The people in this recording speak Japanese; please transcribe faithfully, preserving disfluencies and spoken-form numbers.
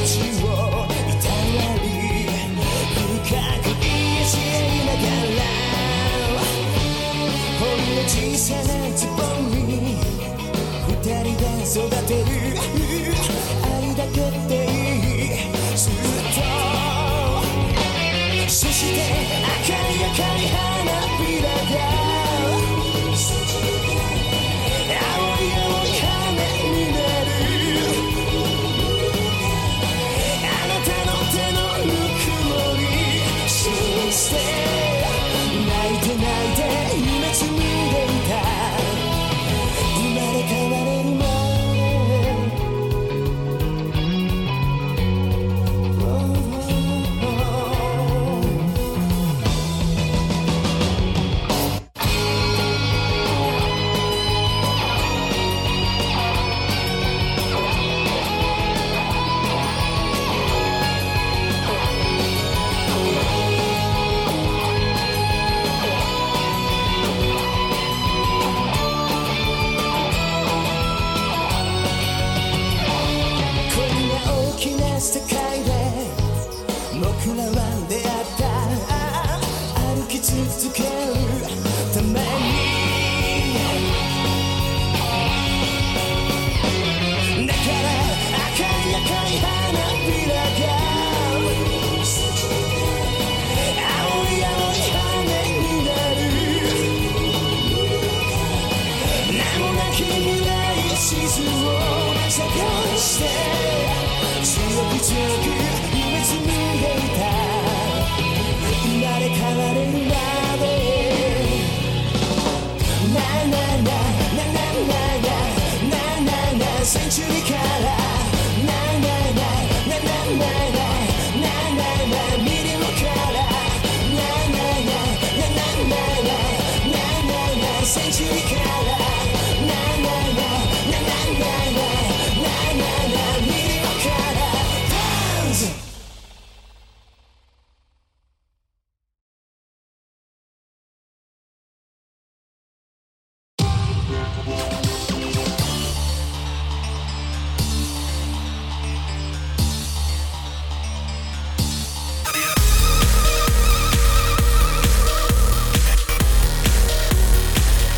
ちをいたわり深く言い知りながらほんの小さなつぼみ二人で育てる愛だけでいいずっとそして赤い赤い花びらが青い青い羽になるあなたの手のぬくもりそして泣いて泣いて夢紡いでいた生まれ変われるまで世界で僕らは出会った歩き続けるためにだから赤い赤い花びらが青い青い羽になる名もなき未来地図を探して強く強く夢紡いでいた生まれ変われるまでななななななななななセンチュリーから